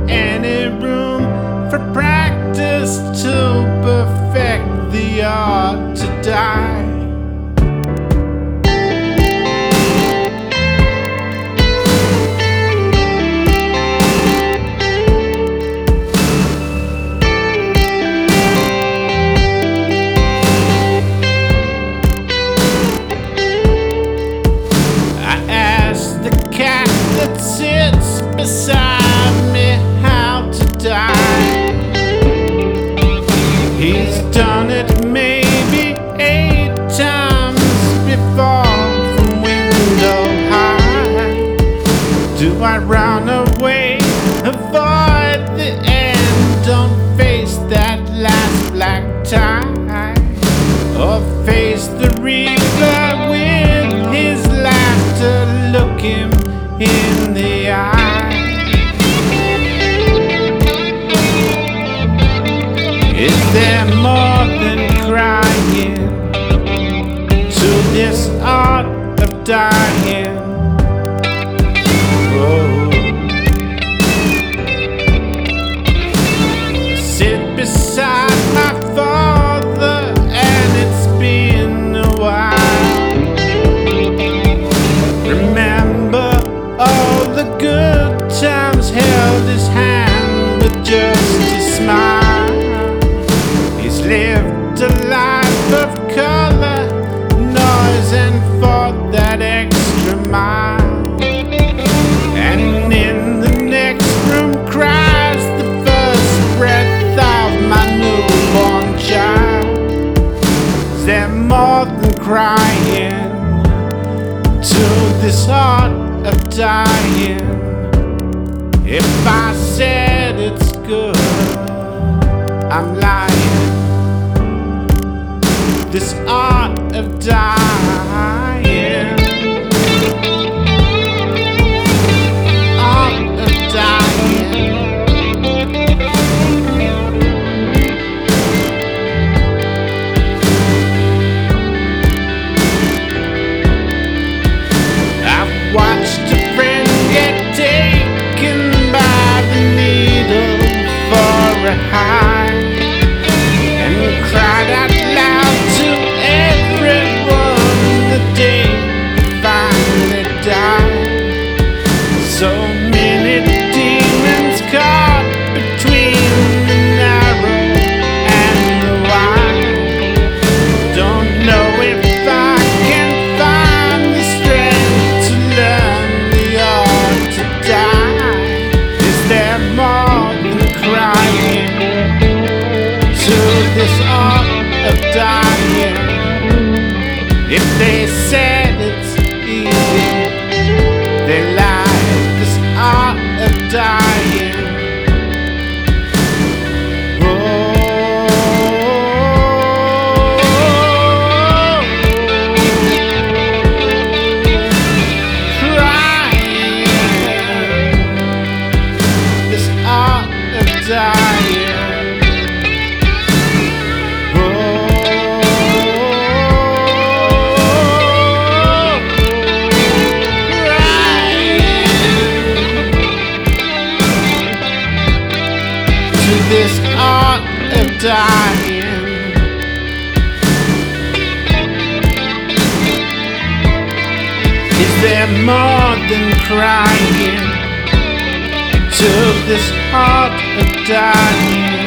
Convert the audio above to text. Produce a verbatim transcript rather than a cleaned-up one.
any room for practice to perfect the art to die. That sits beside me how to die. He's done it maybe eight times before from window high. Do I run away, avoid the end, don't face that last black tie, or face the reaper with his laughter, look him in the eye? Is there more than crying to this art of dying? Oh. Sit beside my father and it's been a while. Remember all the good times, held his hand with just a smile. He's lived a life of color, noise, and fought that extra mile. And in the next room cries the first breath of my newborn child. Is there more than crying to this art of dying? If I said it's good, I'm lying. This art of dying, art of dying. I've watched a friend get taken by the needle for a high, and cried out loud to everyone the day he finally died. So many demons caught between the narrow and the wide. Don't know if I can find the strength to learn the art to die. Is there more than crying to this art of dying? If they said it's easy, they lied. This art of dying. This art of dying. Is there more than crying to this art of dying?